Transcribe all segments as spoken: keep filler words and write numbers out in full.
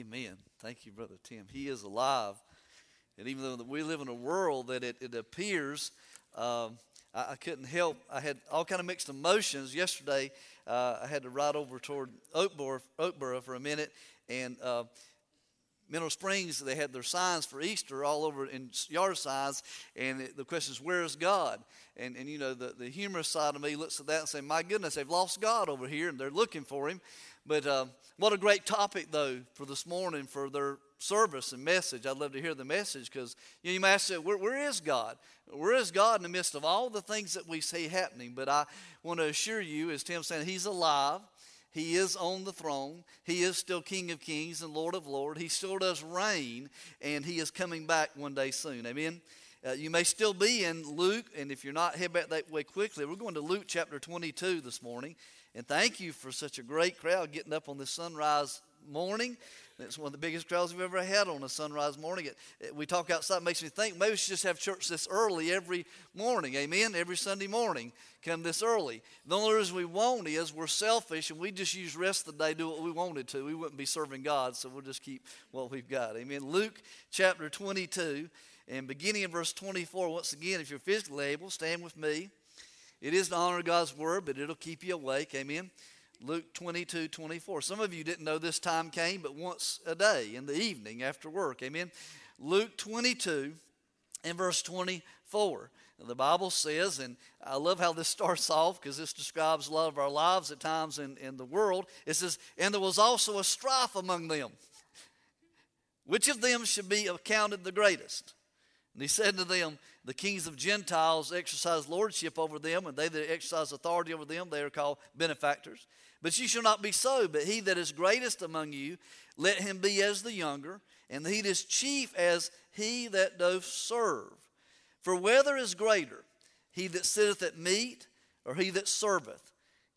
Amen. Thank you, Brother Tim. He is alive. And even though we live in a world that it, it appears, um, I, I couldn't help. I had all kind of mixed emotions. Yesterday, uh, I had to ride over toward Oakboro, Oakboro for a minute. And uh, Mineral Springs, they had their signs for Easter all over in yard signs. And it, the question is, where is God? And, and you know, the, the humorous side of me looks at that and says, my goodness, they've lost God over here, and they're looking for him. But uh, what a great topic, though, for this morning, for their service and message. I'd love to hear the message because you, know, you might ask, where, where is God? Where is God in the midst of all the things that we see happening? But I want to assure you, as Tim's saying, he's alive. He is on the throne. He is still King of Kings and Lord of Lords. He still does reign, and he is coming back one day soon. Amen? Uh, you may still be in Luke, and if you're not, head back that way quickly. We're going to Luke chapter twenty-two this morning. And thank you for such a great crowd getting up on this sunrise morning. It's one of the biggest crowds we've ever had on a sunrise morning. It, it, we talk outside, it makes me think maybe we should just have church this early every morning. Amen? Every Sunday morning, come this early. The only reason we won't is we're selfish and we just use the rest of the day, do what we wanted to. We wouldn't be serving God, so we'll just keep what we've got. Amen? Luke chapter twenty-two, and beginning in verse twenty-four, once again, if you're physically able, stand with me. It is to honor God's word, but it'll keep you awake. Amen? Luke twenty-two, twenty-four. Some of you didn't know this time came, but once a day in the evening after work. Amen? Luke twenty-two and verse twenty-four. The Bible says, and I love how this starts off because this describes a lot of our lives at times in, in the world. It says, and there was also a strife among them. Which of them should be accounted the greatest? And he said to them, the kings of Gentiles exercise lordship over them, and they that exercise authority over them, they are called benefactors. But ye shall not be so, but he that is greatest among you, let him be as the younger, and he that is chief as he that doth serve. For whether is greater, he that sitteth at meat, or he that serveth?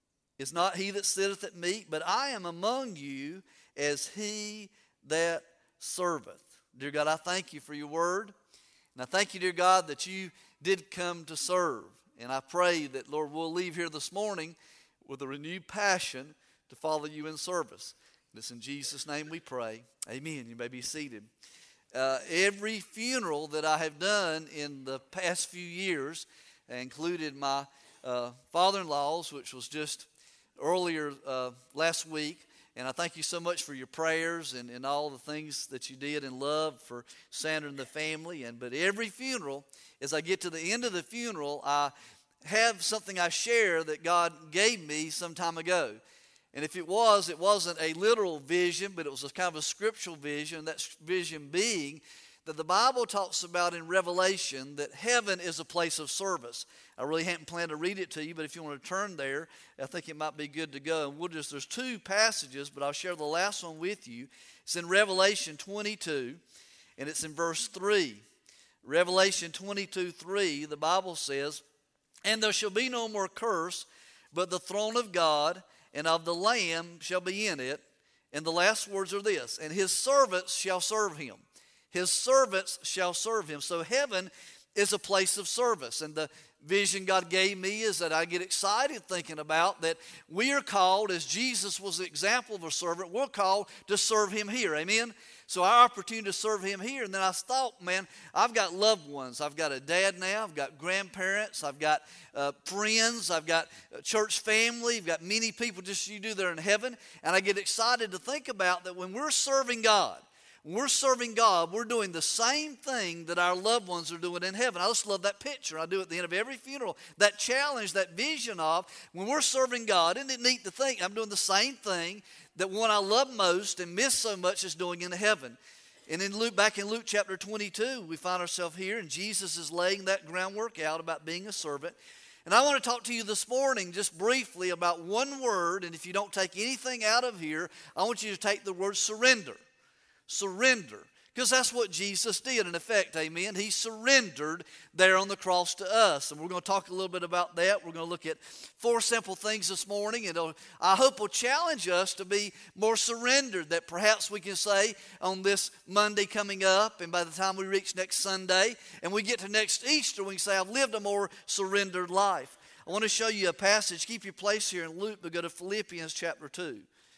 Is not he that sitteth at meat, but I am among you as he that serveth. Dear God, I thank you for your word. And I thank you, dear God, that you did come to serve. And I pray that, Lord, we'll leave here this morning with a renewed passion to follow you in service. This in Jesus' name we pray. Amen. You may be seated. Uh, every funeral that I have done in the past few years included my uh, father-in-law's, which was just earlier uh, last week. And I thank you so much for your prayers and, and all the things that you did in love for Sandra and the family. And but every funeral, as I get to the end of the funeral, I have something I share that God gave me some time ago. And if it was, it wasn't a literal vision, but it was a kind of a scriptural vision. That vision being that the Bible talks about in Revelation that heaven is a place of service. I really hadn't planned to read it to you, but if you want to turn there, I think it might be good to go. And we'll just, there's two passages, but I'll share the last one with you. It's in Revelation twenty-two, and it's in verse three. Revelation twenty-two, three, the Bible says, and there shall be no more curse, but the throne of God and of the Lamb shall be in it. And the last words are this, and his servants shall serve him. His servants shall serve him. So heaven is a place of service. And the vision God gave me is that I get excited thinking about that we are called, as Jesus was the example of a servant, we're called to serve him here. Amen? So our opportunity to serve him here. And then I thought, man, I've got loved ones. I've got a dad now. I've got grandparents. I've got uh, friends. I've got a church family. I've got many people just as you do there in heaven. And I get excited to think about that when we're serving God, when we're serving God, we're doing the same thing that our loved ones are doing in heaven. I just love that picture. I do it at the end of every funeral. That challenge, that vision of when we're serving God, isn't it neat to think I'm doing the same thing that one I love most and miss so much is doing in heaven. And in Luke, back in Luke chapter twenty-two, we find ourselves here, and Jesus is laying that groundwork out about being a servant. And I want to talk to you this morning just briefly about one word, and if you don't take anything out of here, I want you to take the word surrender. Surrender. Because that's what Jesus did in effect, amen. He surrendered there on the cross to us. And we're going to talk a little bit about that. We're going to look at four simple things this morning. And I hope will challenge us to be more surrendered, that perhaps we can say on this Monday coming up, and by the time we reach next Sunday, and we get to next Easter, we can say, I've lived a more surrendered life. I want to show you a passage. Keep your place here in Luke, but go to Philippians chapter two.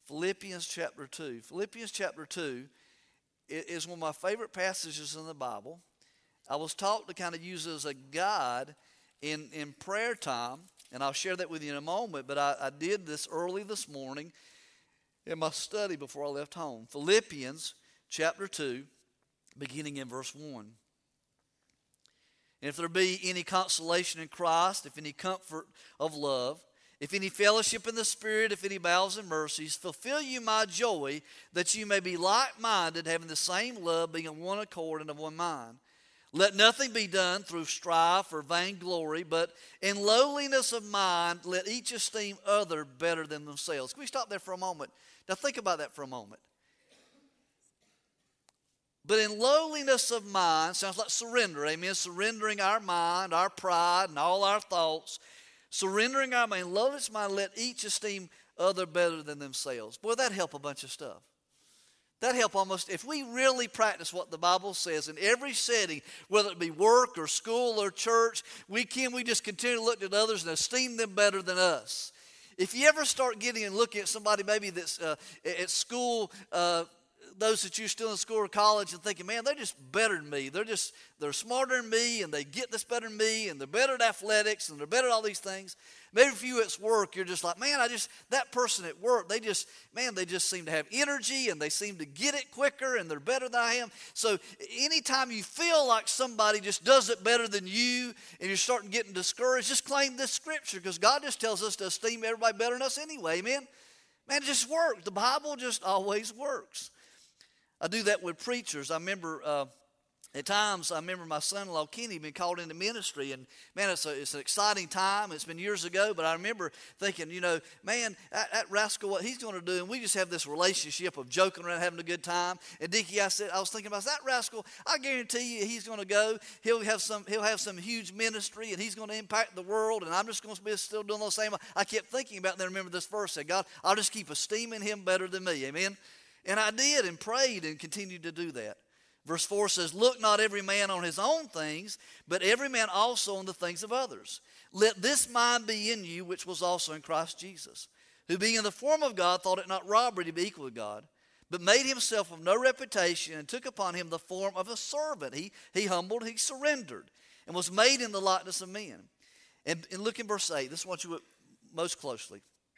Philippians chapter two. Philippians chapter two is one of my favorite passages in the Bible. I was taught to kind of use it as a guide in, in prayer time, and I'll share that with you in a moment, but I, I did this early this morning in my study before I left home. Philippians chapter two, beginning in verse one. And if there be any consolation in Christ, if any comfort of love, if any fellowship in the Spirit, if any bowels and mercies, fulfill you my joy, that you may be like-minded, having the same love, being of one accord and of one mind. Let nothing be done through strife or vainglory, but in lowliness of mind, let each esteem other better than themselves. Can we stop there for a moment? Now think about that for a moment. But in lowliness of mind, sounds like surrender, amen? Surrendering our mind, our pride, and all our thoughts. Surrendering our mind, lowliness of mind, let each esteem other better than themselves. Boy, that'd help a bunch of stuff. That'd help almost, if we really practice what the Bible says in every setting, whether it be work or school or church, we can, we just continue to look at others and esteem them better than us. If you ever start getting and looking at somebody maybe that's uh, at school, uh, those that you're still in school or college and thinking, man, they're just better than me. They're just, they're smarter than me and they get this better than me and they're better at athletics and they're better at all these things. Maybe for you at work, you're just like, man, I just, that person at work, they just, man, they just seem to have energy and they seem to get it quicker and they're better than I am. So anytime you feel like somebody just does it better than you and you're starting getting discouraged, just claim this scripture because God just tells us to esteem everybody better than us anyway, amen? Man, it just works. The Bible just always works. I do that with preachers. I remember uh, at times, I remember my son-in-law, Kenny, being called into ministry. And, man, it's, a, it's an exciting time. It's been years ago, but I remember thinking, you know, man, that, that rascal, what he's going to do. And we just have this relationship of joking around, having a good time. And, Dickie, I said, I was thinking about that rascal. I guarantee you he's going to go. He'll have some He'll have some huge ministry, and he's going to impact the world. And I'm just going to be still doing the same. I kept thinking about it, and then remember this verse. I said, God, I'll just keep esteeming him better than me. Amen? And I did and prayed and continued to do that. Verse four says, look not every man on his own things, but every man also on the things of others. Let this mind be in you, which was also in Christ Jesus, who being in the form of God thought it not robbery to be equal with God, but made himself of no reputation and took upon him the form of a servant. He, he humbled, he surrendered, and was made in the likeness of men. And, and look in verse eight. This is what you look most closely.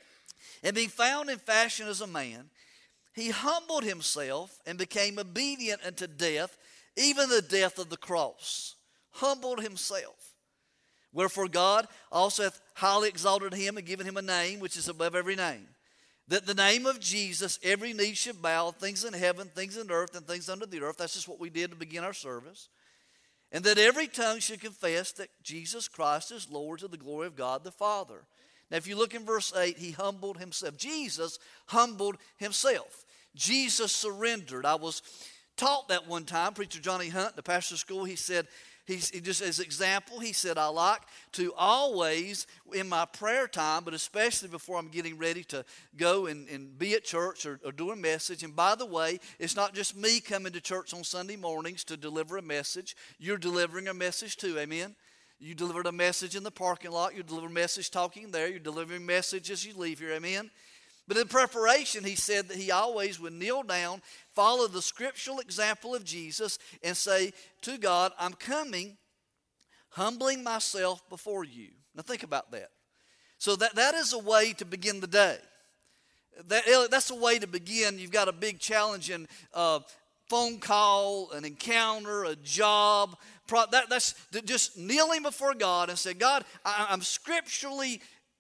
And being found in fashion as a man, he humbled himself and became obedient unto death, even the death of the cross. Humbled himself. Wherefore God also hath highly exalted him and given him a name which is above every name, that the name of Jesus every knee should bow, things in heaven, things in earth, and things under the earth. That's just what we did to begin our service. And that every tongue should confess that Jesus Christ is Lord, to the glory of God the Father. Now if you look in verse eight, he humbled himself. Jesus humbled himself. Jesus surrendered. I was taught that one time. Preacher Johnny Hunt, the pastor school, he said, he's, he just as example, he said, I like to always, in my prayer time, but especially before I'm getting ready to go and, and be at church or, or do a message. And by the way, it's not just me coming to church on Sunday mornings to deliver a message. You're delivering a message too, amen? You delivered a message in the parking lot. You deliver a message talking there. You're delivering a message as you leave here, amen? But in preparation, he said that he always would kneel down, follow the scriptural example of Jesus, and say to God, I'm coming, humbling myself before you. Now think about that. So that, that is a way to begin the day. That, that's a way to begin. You've got a big challenge in uh, phone call, an encounter, a job. That, that's just kneeling before God and say, God, I, I'm scripturally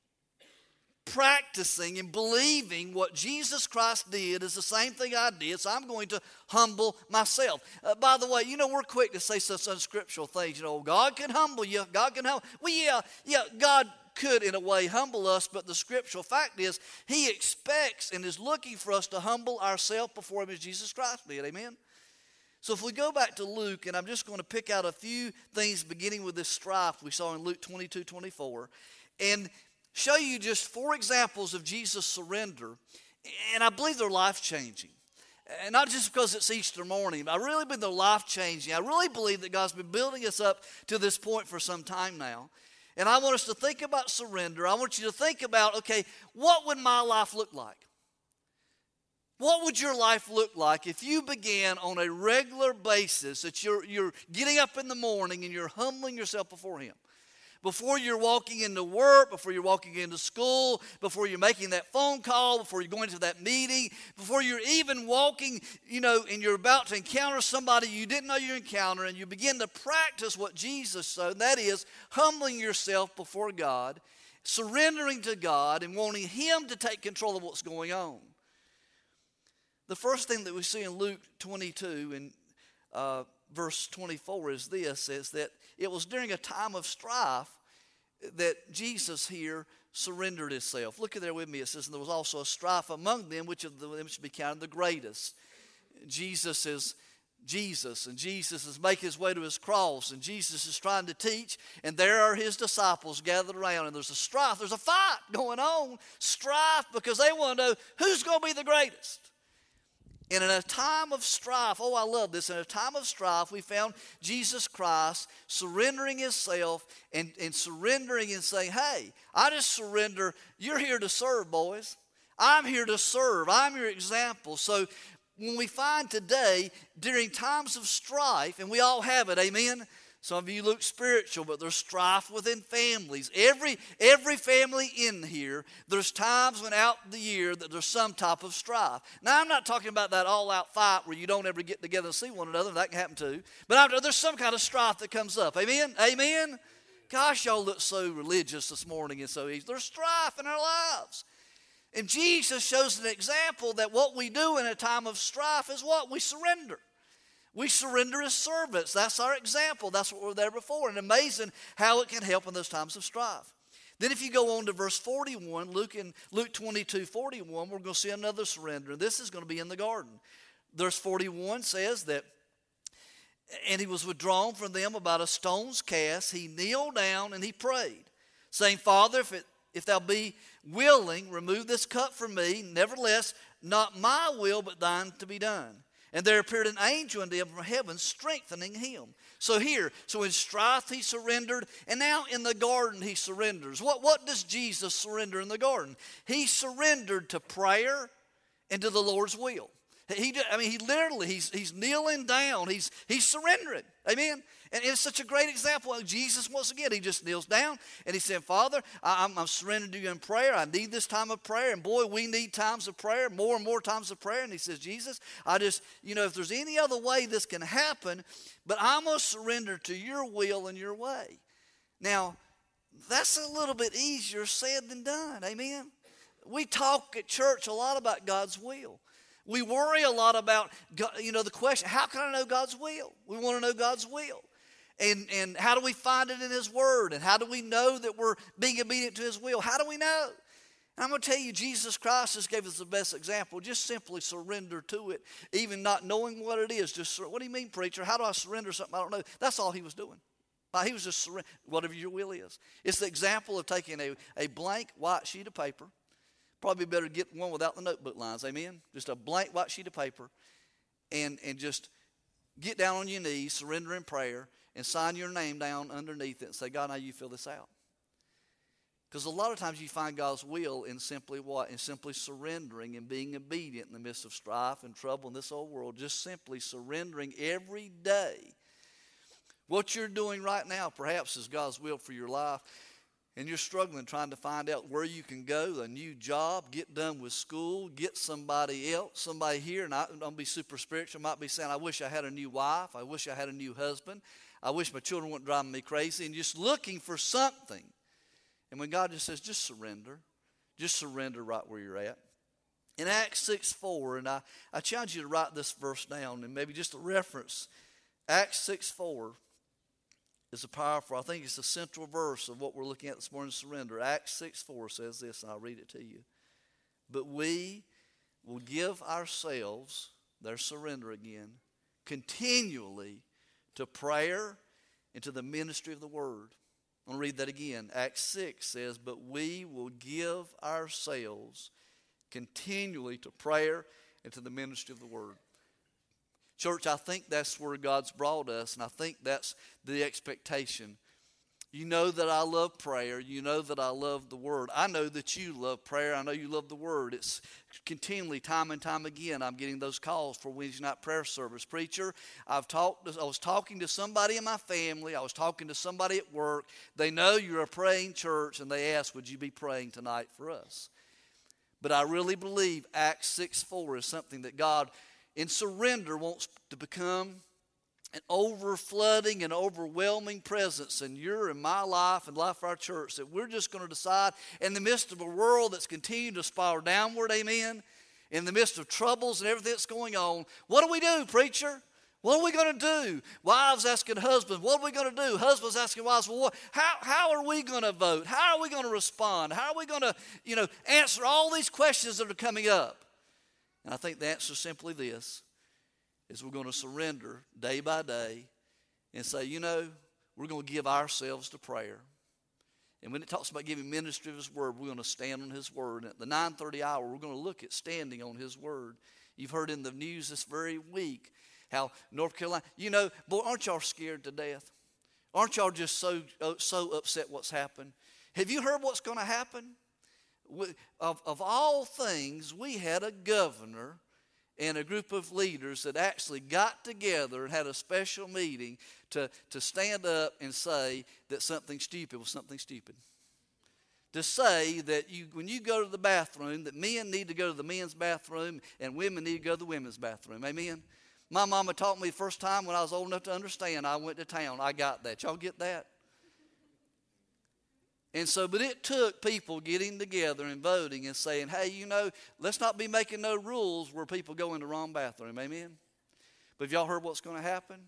practicing and believing what Jesus Christ did is the same thing I did, so I'm going to humble myself. Uh, by the way, you know, we're quick to say such unscriptural things. You know, God can humble you. God can humble. Well, yeah, yeah, God could in a way humble us, but the scriptural fact is he expects and is looking for us to humble ourselves before him as Jesus Christ did. Amen? So if we go back to Luke, and I'm just going to pick out a few things beginning with this strife we saw in Luke twenty-two twenty-four, and show you just four examples of Jesus' surrender, and I believe they're life-changing. And not just because it's Easter morning, but I really believe they're life-changing. I really believe that God's been building us up to this point for some time now. And I want us to think about surrender. I want you to think about, okay, what would my life look like? What would your life look like if you began on a regular basis that you're, you're getting up in the morning and you're humbling yourself before Him? Before you're walking into work, before you're walking into school, before you're making that phone call, before you're going to that meeting, before you're even walking, you know, and you're about to encounter somebody you didn't know you're encountering, you begin to practice what Jesus said, and that is humbling yourself before God, surrendering to God, and wanting Him to take control of what's going on. The first thing that we see in Luke twenty-two and uh, verse twenty-four is this, is that it was during a time of strife that Jesus here surrendered Himself. Look at there with me. It says, and there was also a strife among them, which of them should be counted the greatest. Jesus is Jesus, and Jesus is making His way to His cross, and Jesus is trying to teach, and there are His disciples gathered around, and there's a strife, there's a fight going on, strife, because they want to know who's going to be the greatest. And in a time of strife, oh, I love this. In a time of strife, we found Jesus Christ surrendering Himself and, and surrendering and saying, hey, I just surrender. You're here to serve, boys. I'm here to serve. I'm your example. So when we find today, during times of strife, and we all have it, amen? Some of you look spiritual, but there's strife within families. Every, every family in here, there's times when out the year that there's some type of strife. Now, I'm not talking about that all-out fight where you don't ever get together and see one another. That can happen too. But I'm, there's some kind of strife that comes up. Amen? Amen? Gosh, y'all look so religious this morning and so easy. There's strife in our lives. And Jesus shows an example that what we do in a time of strife is what? We surrender. We surrender as servants. That's our example. That's what we're there before. And amazing how it can help in those times of strife. Then if you go on to verse forty-one, Luke in Luke twenty-two, forty-one, we're going to see another surrender. This is going to be in the garden. Verse forty-one says that, and He was withdrawn from them about a stone's cast. He kneeled down and He prayed, saying, Father, if, it, if Thou be willing, remove this cup from me. Nevertheless, not my will, but Thine to be done. And there appeared an angel unto him from heaven, strengthening him. So here, so in strife He surrendered, and now in the garden He surrenders. What, what does Jesus surrender in the garden? He surrendered to prayer and to the Lord's will. He, I mean, he literally, he's, he's kneeling down. He's, he's surrendering. Amen? And it's such a great example of Jesus, once again, He just kneels down and He said, Father, I, I'm, I'm surrendering to You in prayer. I need this time of prayer. And boy, we need times of prayer, more and more times of prayer. And He says, Jesus, I just, you know, if there's any other way this can happen, but I'm going to surrender to Your will and Your way. Now, that's a little bit easier said than done. Amen? We talk at church a lot about God's will. We worry a lot about, you know, the question, how can I know God's will? We want to know God's will. And, and how do we find it in His Word? And how do we know that we're being obedient to His will? How do we know? And I'm going to tell you, Jesus Christ just gave us the best example. Just simply surrender to it, even not knowing what it is. Just, what do you mean, preacher? How do I surrender something I don't know? That's all He was doing. He was just surrender, whatever your will is. It's the example of taking a, a blank white sheet of paper. Probably better get one without the notebook lines, amen? Just a blank white sheet of paper and, and just get down on your knees, surrender in prayer, and sign your name down underneath it and say, God, now You fill this out. Because a lot of times you find God's will in simply what? In simply surrendering and being obedient in the midst of strife and trouble in this old world. Just simply surrendering every day. What you're doing right now perhaps is God's will for your life. And you're struggling trying to find out where you can go, a new job, get done with school, get somebody else, somebody here. And I don't be super spiritual. I might be saying, I wish I had a new wife. I wish I had a new husband. I wish my children weren't driving me crazy. And just looking for something. And when God just says, just surrender. Just surrender right where you're at. In Acts six four, and I, I challenge you to write this verse down and maybe just a reference. Acts six four. Is a powerful, I think it's the central verse of what we're looking at this morning, surrender. Acts six four says this, and I'll read it to you. But we will give ourselves, their surrender again, continually to prayer and to the ministry of the word. I'm going to read that again. Acts six says, but we will give ourselves continually to prayer and to the ministry of the word. Church, I think that's where God's brought us, and I think that's the expectation. You know that I love prayer. You know that I love the Word. I know that you love prayer. I know you love the Word. It's continually, time and time again, I'm getting those calls for Wednesday night prayer service. Preacher, I've talked. I was talking to somebody in my family. I was talking to somebody at work. They know you're a praying church, and they asked, would you be praying tonight for us? But I really believe Acts six four is something that God, in surrender, wants to become an overflooding and overwhelming presence in your and my life and life of our church, that we're just going to decide in the midst of a world that's continuing to spiral downward, amen, in the midst of troubles and everything that's going on, what do we do, preacher? What are we going to do? Wives asking husbands, what are we going to do? Husbands asking wives, well, what, how, how are we going to vote? How are we going to respond? How are we going to, you know, answer all these questions that are coming up? And I think the answer is simply this, is we're going to surrender day by day and say, you know, we're going to give ourselves to prayer. And when it talks about giving ministry of His Word, we're going to stand on His Word. And at the nine thirty hour, we're going to look at standing on His Word. You've heard in the news this very week how North Carolina, you know, boy, aren't y'all scared to death? Aren't y'all just so, so upset what's happened? Have you heard what's going to happen? Of, of all things, we had a governor and a group of leaders that actually got together and had a special meeting to, to stand up and say that something stupid was something stupid. To say that you, when you go to the bathroom, that men need to go to the men's bathroom and women need to go to the women's bathroom. Amen? My mama taught me the first time when I was old enough to understand, I went to town. I got that. Y'all get that? And so, but it took people getting together and voting and saying, hey, you know, let's not be making no rules where people go in the wrong bathroom. Amen? But have y'all heard what's going to happen?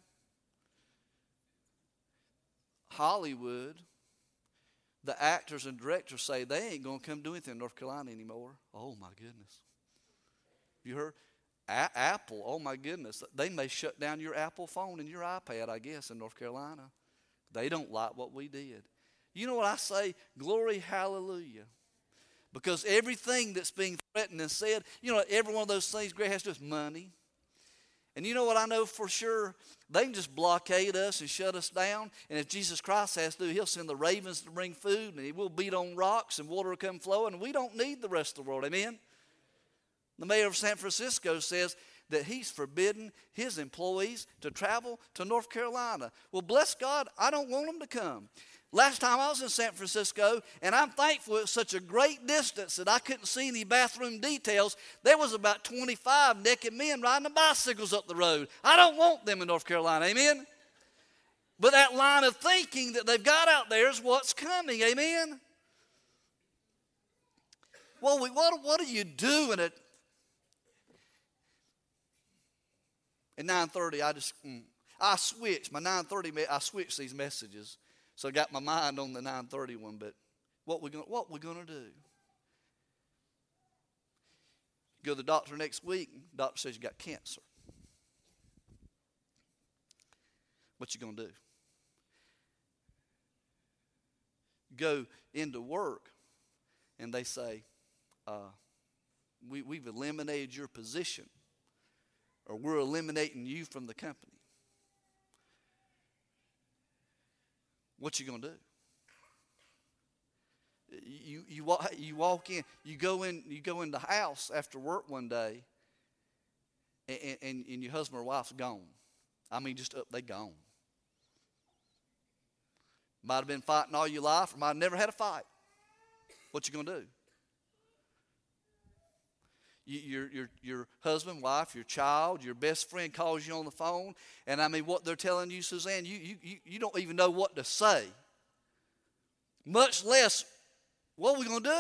Hollywood, the actors and directors say they ain't going to come do anything in North Carolina anymore. Oh, my goodness. You heard? A- Apple, oh, my goodness. They may shut down your Apple phone and your iPad, I guess, in North Carolina. They don't like what we did. You know what I say? Glory, hallelujah. Because everything that's being threatened and said, you know, every one of those things, Greg, has to do with money. And you know what I know for sure? They can just blockade us and shut us down. And if Jesus Christ has to, He'll send the ravens to bring food, and He will beat on rocks, and water will come flowing, and we don't need the rest of the world. Amen? The mayor of San Francisco says that he's forbidden his employees to travel to North Carolina. Well, bless God, I don't want them to come. Last time I was in San Francisco, and I'm thankful it's such a great distance that I couldn't see any bathroom details. There was about twenty-five naked men riding the bicycles up the road. I don't want them in North Carolina, amen? But that line of thinking that they've got out there is what's coming, amen? Well, we, what, what are you doing at, at nine thirty? I just, mm, I switched, my nine thirty, I switched these messages. So I got my mind on the nine thirty one, but what we going what we gonna do? Go to the doctor next week, doctor says you got cancer. What you gonna do? Go into work and they say, uh, we, we've eliminated your position, or we're eliminating you from the company. What you gonna do? You you walk you walk in. You go in. You go in the house after work one day, and, and, and your husband or wife's gone. I mean, just up they gone. Might have been fighting all your life, or might have never had a fight. What you gonna do? You, your your your husband, wife, your child, your best friend calls you on the phone, and I mean, what they're telling you, Suzanne, you you you, you don't even know what to say. Much less, what are we gonna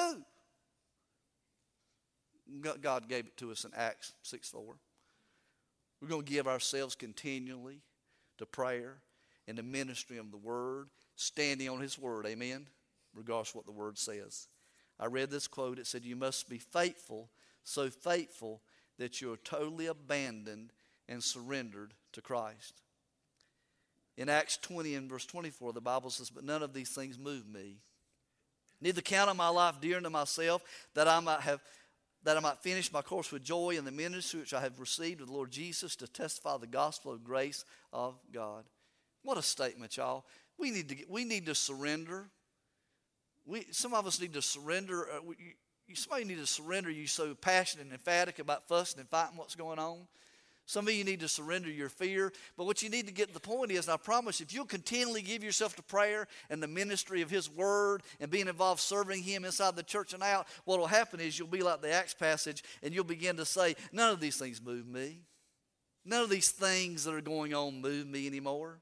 do? God gave it to us in Acts six four. We're gonna give ourselves continually to prayer and the ministry of the Word, standing on His Word. Amen. Regardless of what the Word says. I read this quote. It said, "You must be faithful." So faithful that you are totally abandoned and surrendered to Christ. In Acts twenty and verse twenty-four, the Bible says, "But none of these things move me. Neither count on my life dear unto myself, that I might have that I might finish my course with joy in the ministry which I have received of the Lord Jesus, to testify the gospel of grace of God." What a statement, y'all. We need to get, we need to surrender. We some of us need to surrender. Uh, we, you, somebody need to surrender. You so passionate and emphatic about fussing and fighting what's going on. Some of you need to surrender your fear. But what you need to get to the point is, and I promise, if you'll continually give yourself to prayer and the ministry of His Word and being involved serving Him inside the church and out, what will happen is you'll be like the Acts passage and you'll begin to say, none of these things move me. None of these things that are going on move me anymore.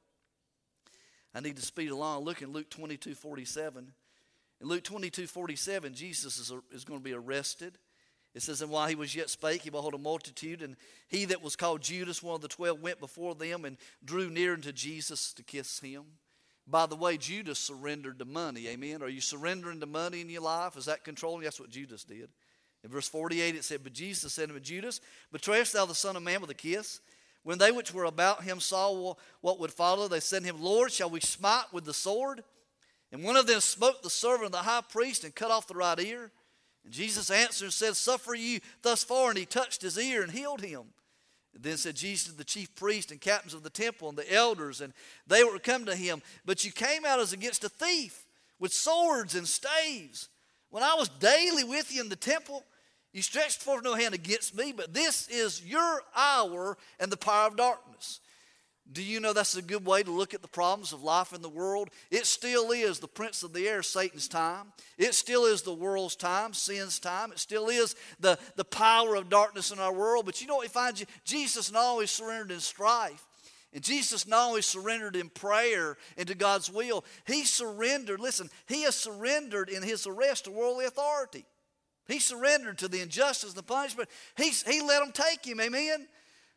I need to speed along. Look in Luke twenty-two forty-seven. In Luke twenty-two forty-seven, Jesus is, is going to be arrested. It says, and while he was yet spake, he beheld a multitude, and he that was called Judas, one of the twelve, went before them and drew near unto Jesus to kiss him. By the way, Judas surrendered to money. Amen. Are you surrendering to money in your life? Is that controlling? That's what Judas did. In verse forty-eight it said, but Jesus said unto Judas, betrayest thou the Son of Man with a kiss? When they which were about him saw what would follow, they said to him, Lord, shall we smite with the sword? And one of them smote the servant of the high priest and cut off the right ear. And Jesus answered and said, suffer you thus far. And he touched his ear and healed him. And then said Jesus to the chief priests and captains of the temple and the elders, and they were come to him, but you came out as against a thief with swords and staves. When I was daily with you in the temple, you stretched forth no hand against me, but this is your hour and the power of darkness. Do you know that's a good way to look at the problems of life in the world? It still is the prince of the air, Satan's time. It still is the world's time, sin's time. It still is the, the power of darkness in our world. But you know what we find? Jesus not always surrendered in strife. And Jesus not only surrendered in prayer into God's will, he surrendered, listen, he has surrendered in his arrest to worldly authority. He surrendered to the injustice and the punishment. He, he let them take him, amen?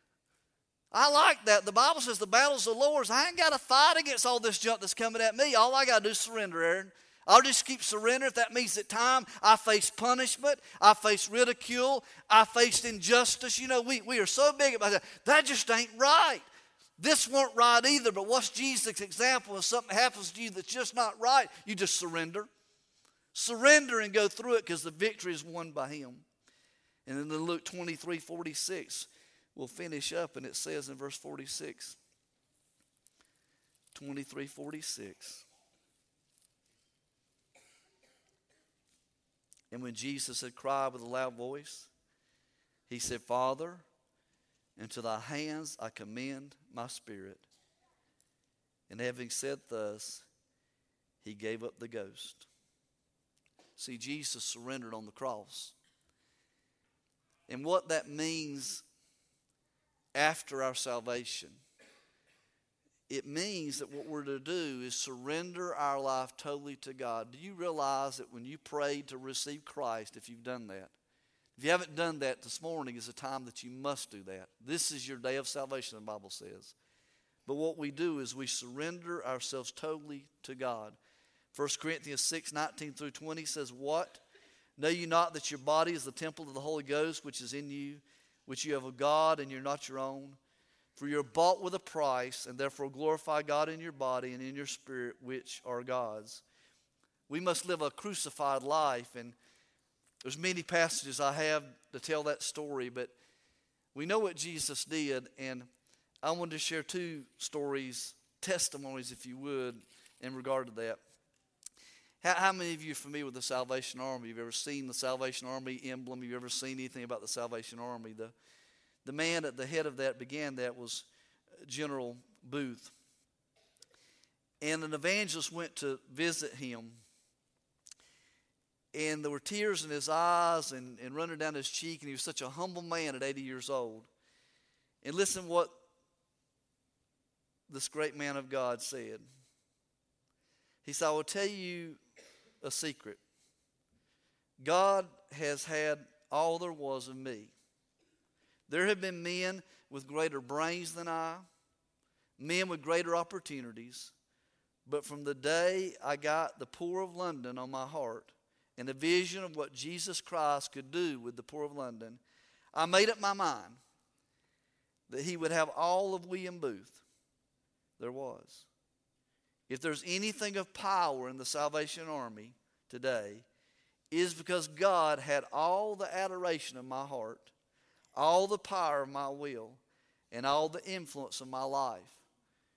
I like that. The Bible says the battle's the Lord's. I ain't got to fight against all this junk that's coming at me. All I got to do is surrender, Aaron. I'll just keep surrendering. If that means at time I face punishment, I face ridicule, I face injustice. You know, we, we are so big about that. That just ain't right. This weren't right either, but what's Jesus' example? If something happens to you that's just not right, you just surrender. Surrender and go through it because the victory is won by him. And then in Luke twenty-three forty-six, we'll finish up, and it says in verse forty-six, twenty-three forty-six. And when Jesus had cried with a loud voice, he said, Father, into thy hands I commend my spirit. And having said thus, he gave up the ghost. See, Jesus surrendered on the cross. And what that means after our salvation, it means that what we're to do is surrender our life totally to God. Do you realize that when you prayed to receive Christ, if you've done that, if you haven't done that, this morning is a time that you must do that. This is your day of salvation, the Bible says. But what we do is we surrender ourselves totally to God. First Corinthians six nineteen through twenty says, what? Know you not that your body is the temple of the Holy Ghost, which is in you, which you have of God, and you're not your own? For you're bought with a price, and therefore glorify God in your body and in your spirit, which are God's. We must live a crucified life, and there's many passages I have to tell that story, but we know what Jesus did, and I wanted to share two stories, testimonies, if you would, in regard to that. How, how many of you are familiar with the Salvation Army? Have you ever seen the Salvation Army emblem? Have you ever seen anything about the Salvation Army? The, the man at the head of that began that was General Booth. And an evangelist went to visit him. And there were tears in his eyes and, and running down his cheek. And he was such a humble man at eighty years old. And listen what this great man of God said. He said, I will tell you a secret. God has had all there was of me. There have been men with greater brains than I, men with greater opportunities, but from the day I got the poor of London on my heart and a vision of what Jesus Christ could do with the poor of London, I made up my mind that he would have all of William Booth there was. If there's anything of power in the Salvation Army today, it is because God had all the adoration of my heart, all the power of my will, and all the influence of my life.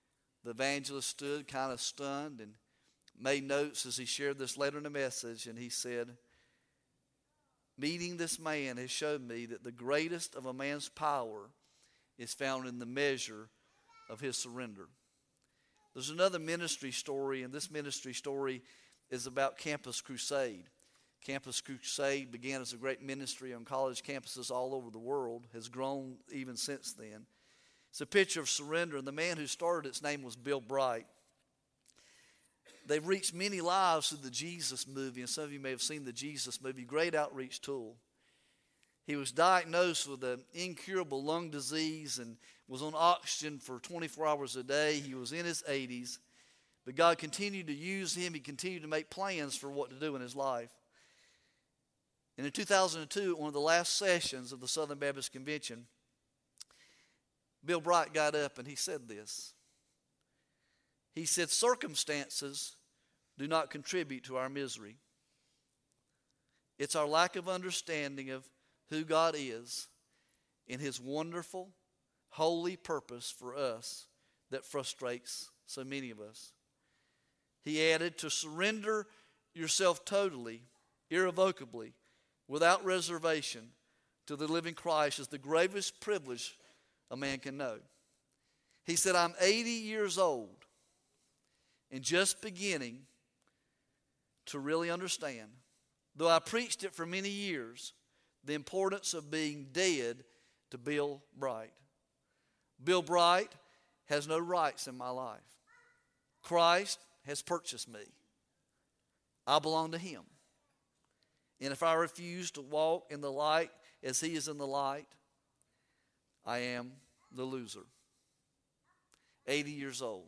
The evangelist stood kind of stunned and made notes as he shared this later in the message, and he said, meeting this man has showed me that the greatest of a man's power is found in the measure of his surrender. There's another ministry story, and this ministry story is about Campus Crusade. Campus Crusade began as a great ministry on college campuses all over the world, has grown even since then. It's a picture of surrender, and the man who started its name was Bill Bright. They've reached many lives through the Jesus movie, and some of you may have seen the Jesus movie, great outreach tool. He was diagnosed with an incurable lung disease and was on oxygen for twenty-four hours a day. He was in his eighties, but God continued to use him. He continued to make plans for what to do in his life. And in two thousand two, at one of the last sessions of the Southern Baptist Convention, Bill Bright got up and he said this. He said, circumstances do not contribute to our misery. It's our lack of understanding of who God is and his wonderful, holy purpose for us that frustrates so many of us. He added, to surrender yourself totally, irrevocably, without reservation to the living Christ is the gravest privilege a man can know. He said, I'm eighty years old and just beginning to really understand, though I preached it for many years, the importance of being dead to Bill Bright. Bill Bright has no rights in my life. Christ has purchased me. I belong to him. And if I refuse to walk in the light as he is in the light, I am the loser. eighty years old.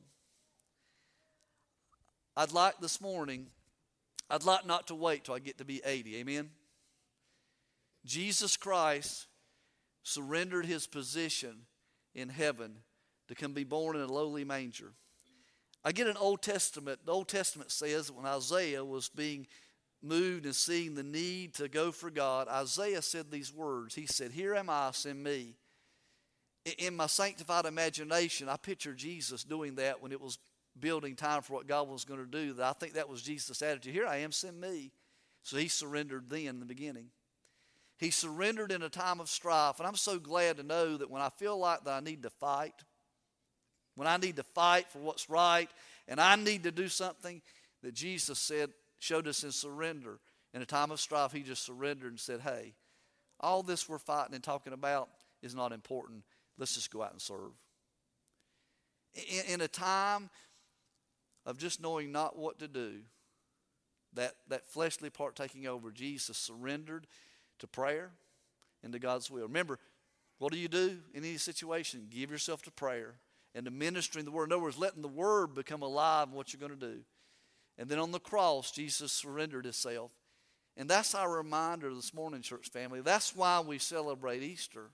I'd like this morning, I'd like not to wait till I get to be eighty. Amen? Jesus Christ surrendered his position in heaven to come be born in a lowly manger. I get an Old Testament. The Old Testament says that when Isaiah was being moved and seeing the need to go for God, Isaiah said these words. He said, here am I, send me. In my sanctified imagination, I picture Jesus doing that when it was building time for what God was going to do. I think that was Jesus' attitude. Here I am, send me. So he surrendered then in the beginning. He surrendered in a time of strife. And I'm so glad to know that when I feel like that I need to fight, when I need to fight for what's right, and I need to do something, that Jesus said, showed us in surrender. In a time of strife, he just surrendered and said, hey, all this we're fighting and talking about is not important. Let's just go out and serve. In, in a time of just knowing not what to do, that, that fleshly part taking over, Jesus surrendered to prayer and to God's will. Remember, what do you do in any situation? Give yourself to prayer and to ministering the word. In other words, letting the word become alive in what you're going to do. And then on the cross, Jesus surrendered himself. And that's our reminder this morning, church family. That's why we celebrate Easter,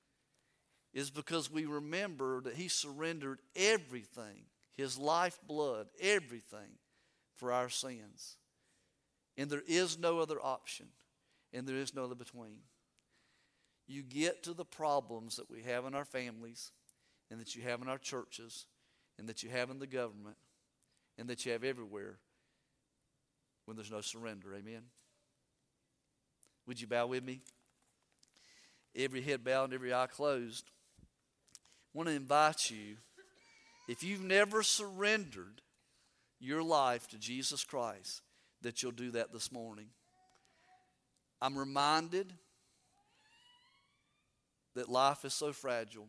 is because we remember that he surrendered everything, his lifeblood, everything for our sins. And there is no other option, and there is no other between. You get to the problems that we have in our families, and that you have in our churches, and that you have in the government, and that you have everywhere when there's no surrender. Amen? Would you bow with me? Every head bowed and every eye closed. I want to invite you, if you've never surrendered your life to Jesus Christ, that you'll do that this morning. I'm reminded that life is so fragile.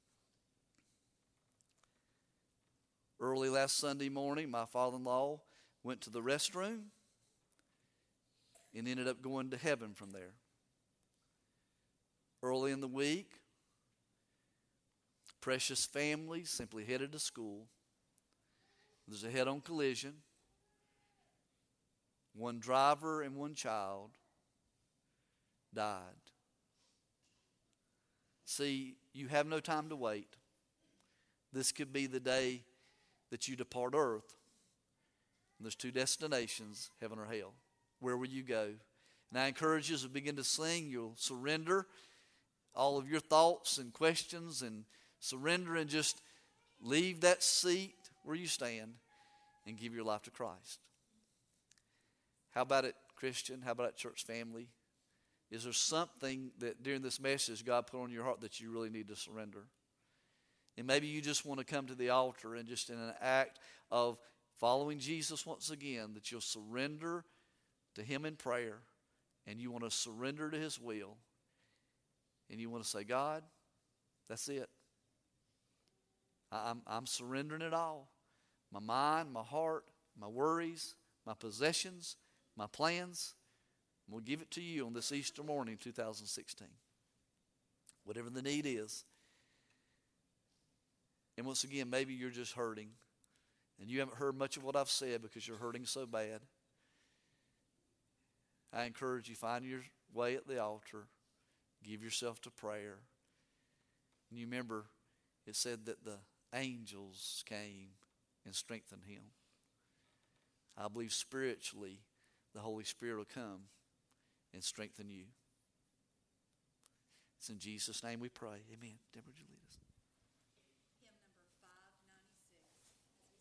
Early last Sunday morning, my father-in-law went to the restroom and ended up going to heaven from there. Early in the week, precious family simply headed to school. There's a head-on collision. One driver and one child died. See, you have no time to wait. This could be the day that you depart earth. And there's two destinations, heaven or hell. Where will you go? And I encourage you as we begin to sing, you'll surrender all of your thoughts and questions and surrender and just leave that seat where you stand and give your life to Christ. How about it, Christian? How about it, church family? Is there something that during this message God put on your heart that you really need to surrender? And maybe you just want to come to the altar and just in an act of following Jesus once again, that you'll surrender to Him in prayer, and you want to surrender to His will, and you want to say, God, that's it. I'm, I'm surrendering it all. My mind, my heart, my worries, my possessions, my plans. We'll give it to you on this Easter morning, two thousand sixteen. Whatever the need is. And once again, maybe you're just hurting, and you haven't heard much of what I've said because you're hurting so bad. I encourage you, find your way at the altar. Give yourself to prayer. And you remember, it said that the angels came and strengthened him. I believe spiritually, the Holy Spirit will come and strengthen you. It's in Jesus' name we pray. Amen. Deborah, would you lead us? Hymn number five ninety-six.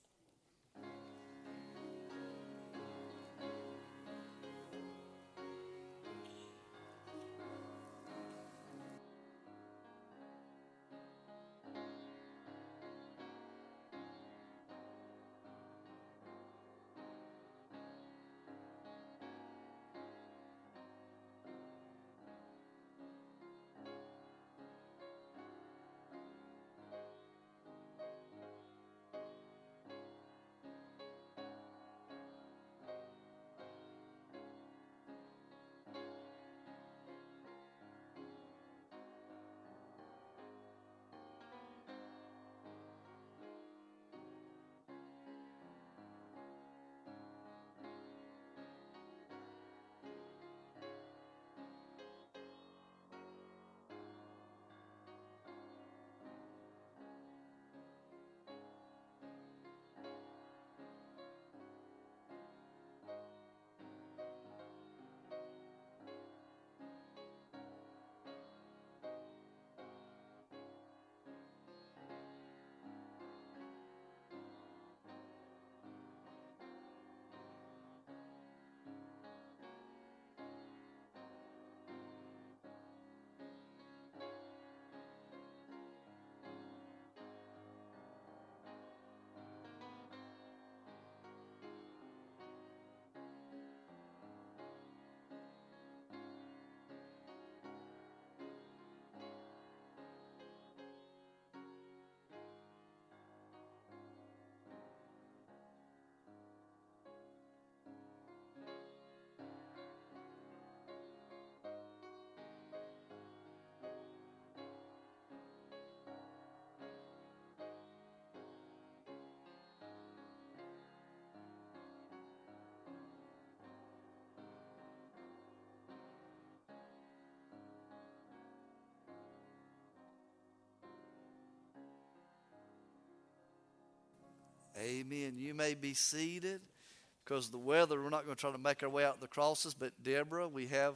Amen. You may be seated. Because of the weather, we're not going to try to make our way out the crosses. But Deborah, we have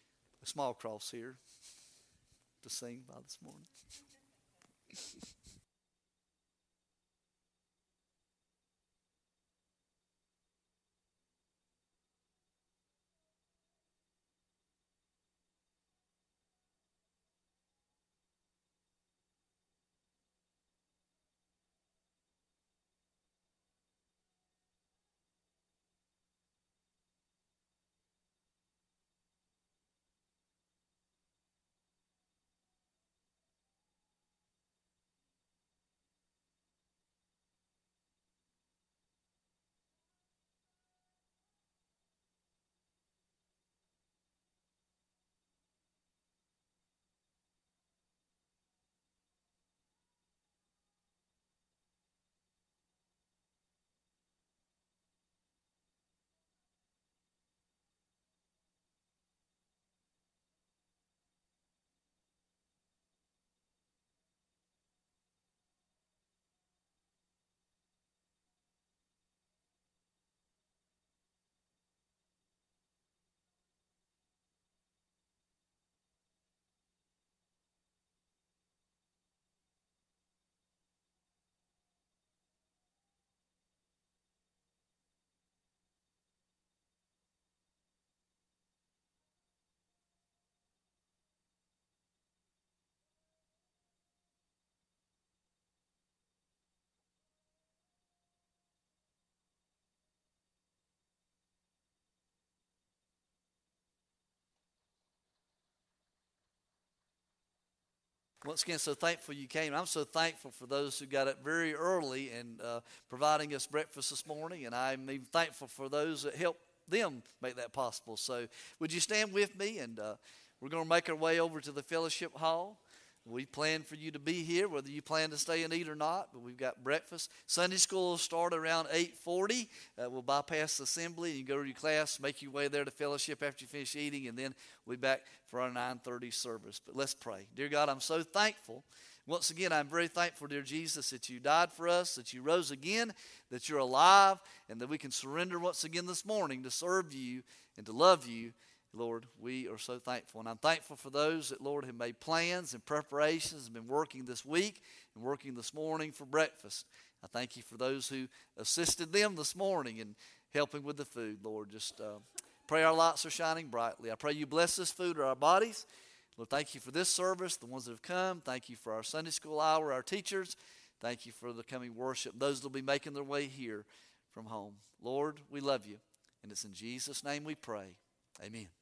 a small cross here to sing by this morning. Once again, so thankful you came. I'm so thankful for those who got up very early and uh, providing us breakfast this morning, and I'm even thankful for those that helped them make that possible. So would you stand with me, and uh, we're going to make our way over to the fellowship hall. We plan for you to be here, whether you plan to stay and eat or not, but we've got breakfast. Sunday school will start around eight forty. Uh, we'll bypass the assembly, and you go to your class, make your way there to fellowship after you finish eating, and then we'll be back for our nine thirty service. But let's pray. Dear God, I'm so thankful. Once again, I'm very thankful, dear Jesus, that you died for us, that you rose again, that you're alive, and that we can surrender once again this morning to serve you and to love you. Lord, we are so thankful. And I'm thankful for those that, Lord, have made plans and preparations and been working this week and working this morning for breakfast. I thank you for those who assisted them this morning in helping with the food, Lord. Just uh, pray our lights are shining brightly. I pray you bless this food or our bodies. Lord, thank you for this service, the ones that have come. Thank you for our Sunday school hour, our teachers. Thank you for the coming worship, those that will be making their way here from home. Lord, we love you. And it's in Jesus' name we pray. Amen.